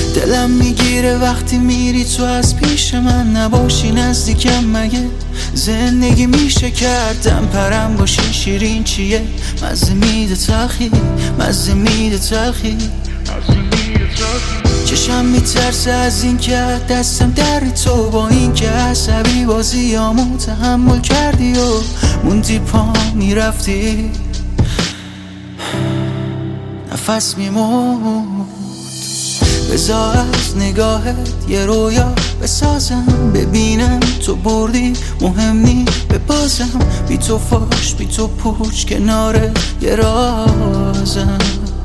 دلم میگیره وقتی میری تو از پیش من نباشی نزدیکم. مگه زندگی میشه کردم پرم باشی شیرین چیه؟ مزه میده تلخی، مزه میده تلخی. چشم میترسه از این که دستم در تو، با این که عصبی بازیامو تحمل کردی و موندی پا میرفتی نفس میموند. بذار از نگاهت یه رویا بسازم، ببینم تو بردی مهم نی ببازم. بی تو فاش بی تو پوچ کنار یه رازم.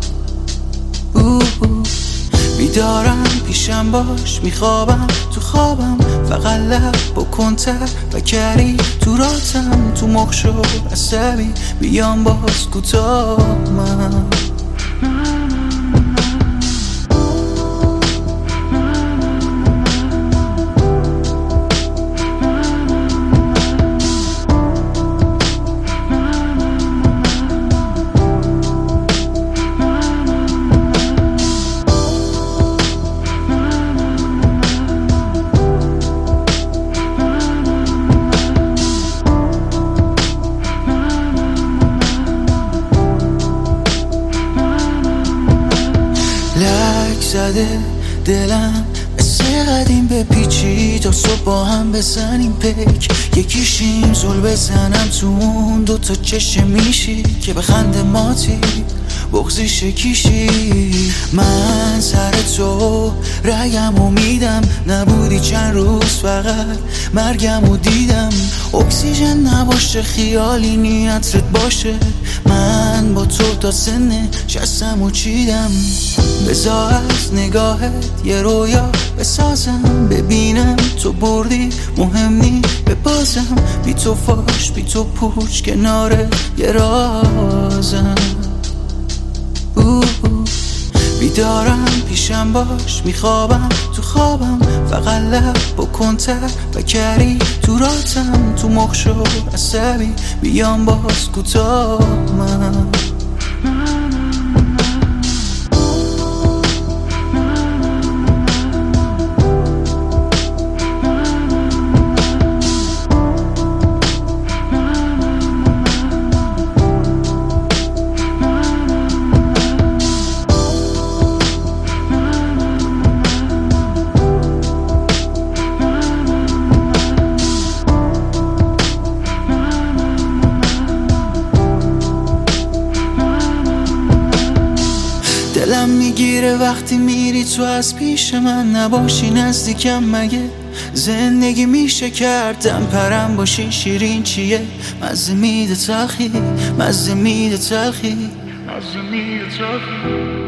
بیدارم پیشم باش میخوابم تو خوابم، فقط لب بکن تفکری تو راتم. تو مخ شو عصبی بیام باز کوتاه من. لک زده دلم مثل قدیم به پیچی تا صبح با هم بزنیم پیک. یکیشیم زل بزنم تو اون دوتا چشم میشی که به خنده ماتی بغضی شکیشی. من سر تو رگمو میدم، نبودی چند روز فقط مرگمو دیدم. اکسیژن نباشه خیالی نیتت باشه، من با تو تا سن شستمو چیدم. بذار از نگاهت یه رویا بسازم، ببینم تو بردی مهم نی ببازم. بی تو فاش بی تو پوچ کنار یه رازم. بیدارم پیشم باش میخوابم تو خوابم، فقط لب بکن تفکری تو راتم. تو مخ شو عصبی بیام باز کوتاه من. دلم میگیره وقتی میری تو از پیش من نباشی نزدیکم. مگه زندگی میشه کردم پرم باشی شیرین چیه؟ مزه میده تلخی، مزه میده تلخی، مزه میده تلخی.